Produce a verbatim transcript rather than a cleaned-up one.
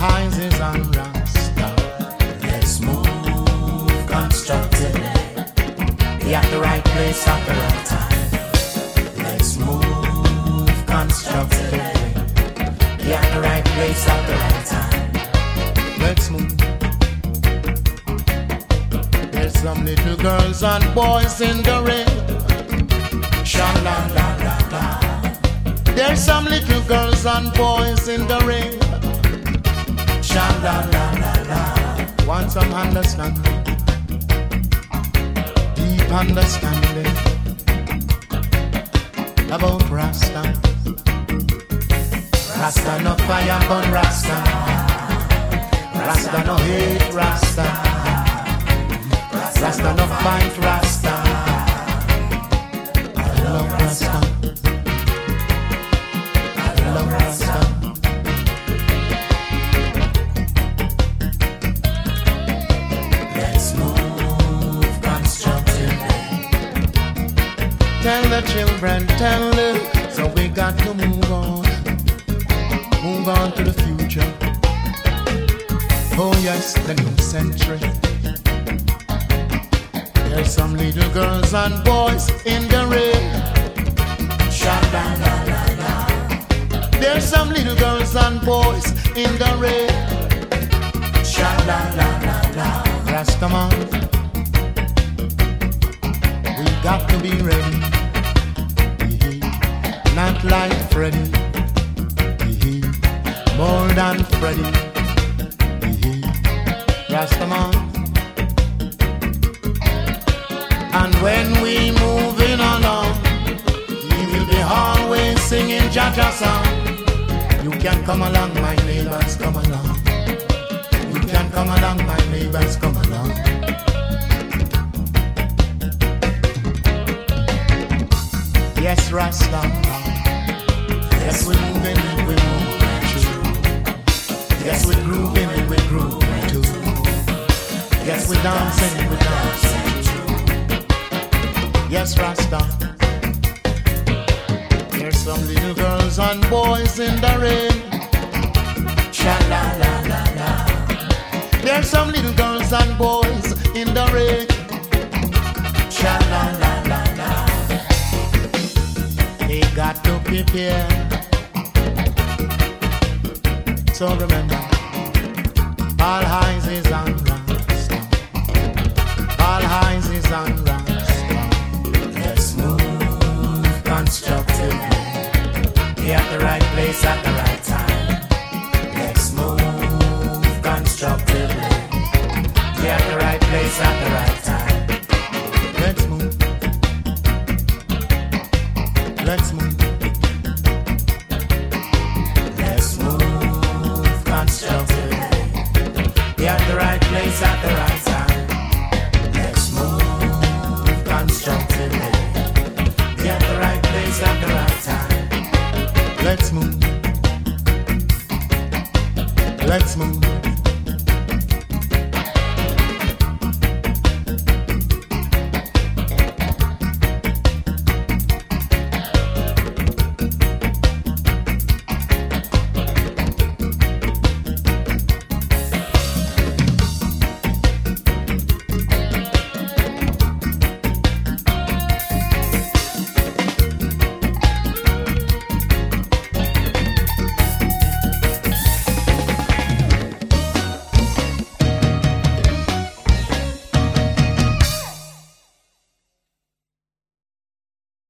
eyes is on Rasta. Let's move constructively. Be at the right place at the right time. Let's move constructively. Be at the right place at the right time. Let's move. There's some little girls and boys in the rain. Sha-la-la-la-la. There's some little girls and boys in the rain. Sha-la-la-la-la. Want some understanding, deep understanding about Rasta. Rasta no fire burn Rasta. Rasta no hate Rasta. Rasta no fight Rasta. I love Rasta. I love Rasta. Let's move constructively. Tell the children, tell them, so we got to move on. Move on to the future. Oh yes, the new century. There's some little girls and boys in the rain. Sha-la-la-la-la. There's some little girls and boys in the rain. Sha-la-la-la-la. Rastaman, we got to be ready. Not like Freddy, more than Freddy. Rastaman. And when we moving along, we will be always singing Jaja song. You can come along, my neighbors, come along. You can come along, my neighbors, come along. Yes, Rasta. Yes, we're moving, we're moving too. Yes, we're grooving, we're grooving too. Yes, we're dancing, we're dancing too. Yes, Rasta. There's some little girls and boys in the rain. Sha-la-la-la-la. There's some little girls and boys in the rain. Sha-la-la-la-la. They got to prepare. So remember, all eyes is on Rasta. All eyes is on Rasta. Let's move constructively. Be at the right place at the right time. Let's move constructively. Be at the right place at the right time. Let's move. Let's move. Let's move constructively. Be at the right place at the right time. Let's move constructively. Be at the right place at the right time. Let's move. Let's move.